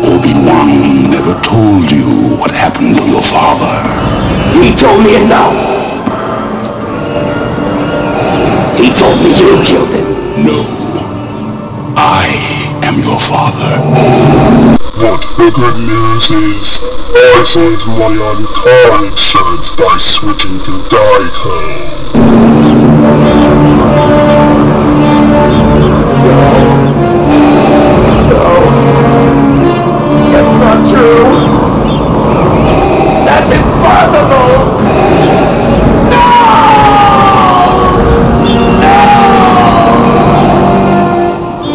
Obi-Wan never told you what happened to your father. He told me enough. He told me you killed him. No. I am your father. But the good news is, I saved my entire shed by switching to Daiko.